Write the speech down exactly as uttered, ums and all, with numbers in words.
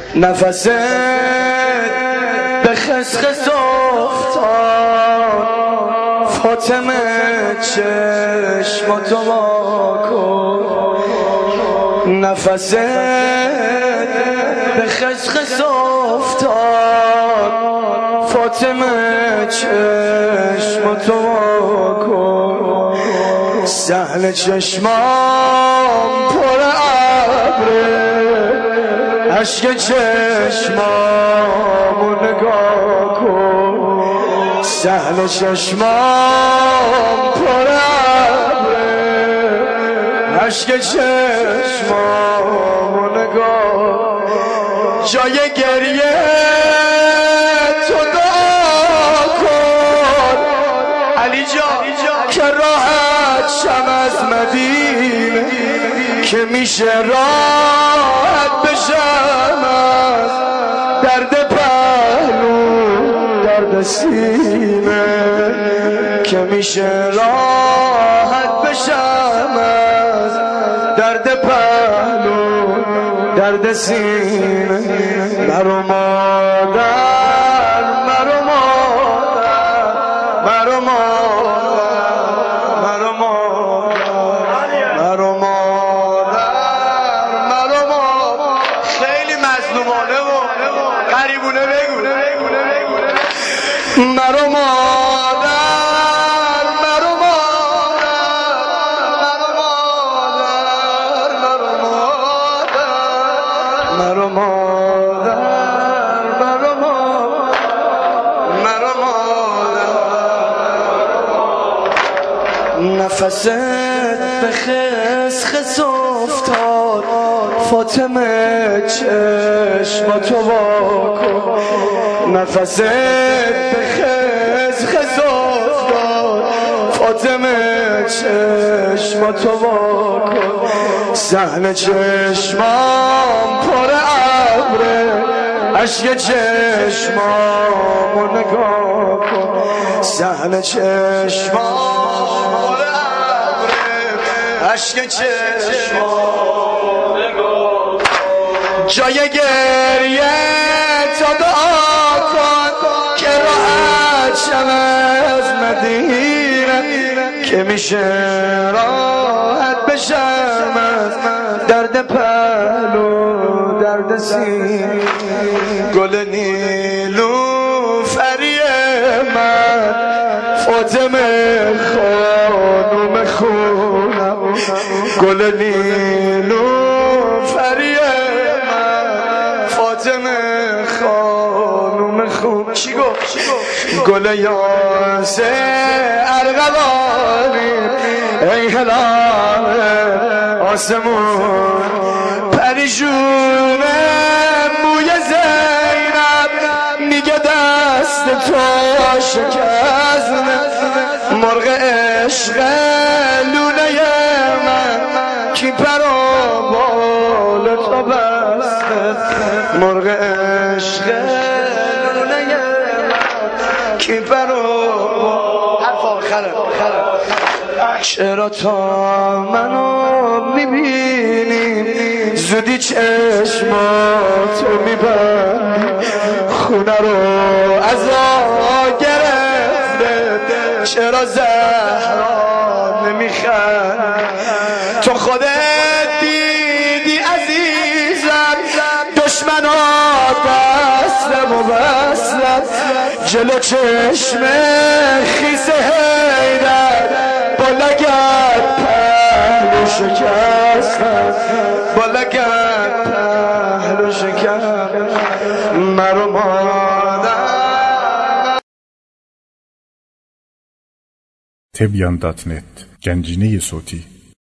نفست به خسخس افتاد فاطمه چشماتو وا کن. نفست به خسخس افتاد فاطمه چشماتو وا کن. صحن چشمام پر ابره عشق چشمامو نگاه کن. صحن چشمام پر ابره عشق چشمامو نگاه. جای گریه تو دعا کن علی جان که راحت شم از مدینه، که میشه راحت بشم از درد پهلو درد سینه، که میشه راحت بشم از درد پهلو درد سینه. مرو مادر مرو مادر مرو مادر مرو مادر مرو مادر خیلی مظلومانه و غریبونه بگو مرو مادر مرو مادر مرو مادر مرو مادر مرو مادر مرو مادر. نفست به خسخس افتاد فاطمه چشماتو وا کن. نفست به خسخس افتاد فاطمه چشماتو وا کن. صحن چشمام پر ابره عشق چشمامو نگاه کن. صحن چشمام پر ابره عشق چشمامو نگاه کن. جای گریه تا دعا کن که راحت شم از مدینه، که میشه راحت بشم از درد پهلو درد سینه. گل نیلوفری من فاطمه خانوم خونم، گل نیلوفری من فاطمه خانوم خونم. چی گفت؟ گل یاس ارغوانی ای هلال آسمون پریشونه موی زینب میگه دست تو شکستنه. مرغ عشق لونه من کی پرا بال تو بسته. مرغ عشق لونه من کی پرا حرف آخره. چرا تا منو میبینی زودی چشماتو میبندی، خونه رو از آه گرفته چرا زهرا نمیخند. تو خودت دیدی عزیزم دشمنا دستم و بستم جلو چشم خیس حیدر با لگد پهلو شکستم با لگد پهلو شکستم. مرو مادر. تبیان دات نت گنجینه صوتی